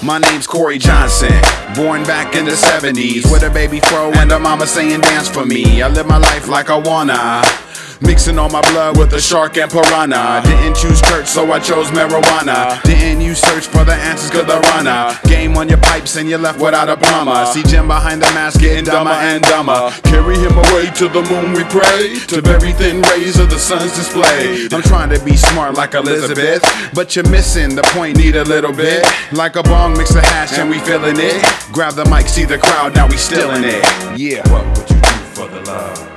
My name's Corey Johnson, born back in the 70s, with a baby fro and a mama saying dance for me. I live my life like I wanna, mixing all my blood with a shark and piranha. Didn't choose church, so I chose marijuana. Didn't you search for the answers, cause the runner game on your pipes and you're left without a plumber. See Jim behind the mask getting dumber and dumber. Carry him away to the moon we pray, to very thin rays of the sun's display. I'm trying to be smart like Elizabeth, but you're missing the point, need a little bit. Like a bong, mix a hash and we feeling it. Grab the mic, see the crowd, now we still in it. Yeah. What would you do for the love?